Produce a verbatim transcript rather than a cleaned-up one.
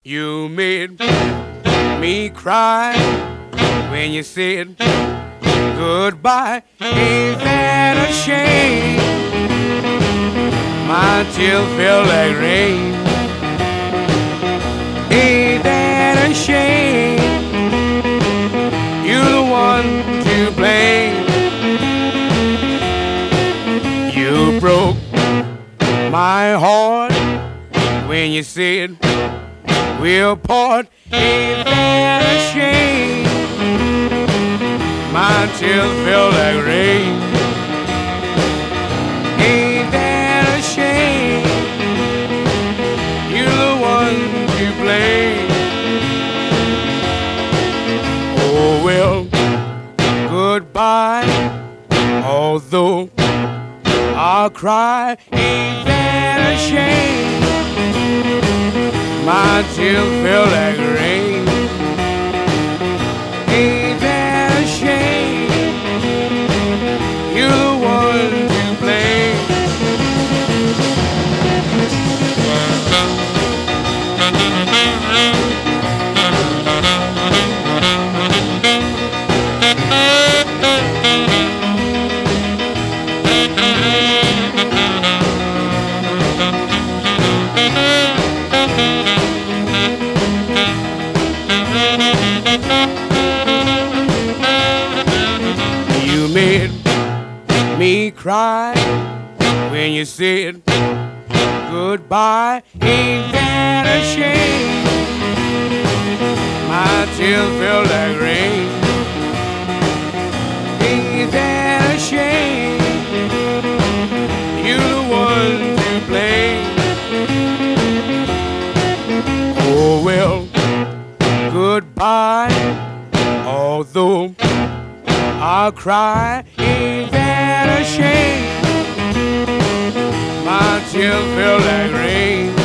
You made me cry when you said goodbye. Ain't that a shame? My tears feel like rain. Ain't that a shame? You're the one to blame. You broke my heart when you said we'll part. Ain't that a shame? My tears feel like rain. Ain't that a shame? You're the one to blame. Oh well, goodbye. Although I'll cry, ain't that a shame? My tears feel like rain. Ain't that a shame? You're the one to blame. You made me cry when you said goodbye. Ain't that a shame? My tears feel like rain. Ain't that a shame? You're the one to blame. Oh well, goodbye. Although I'll cry, ain't that a shame? My tears feel like rain.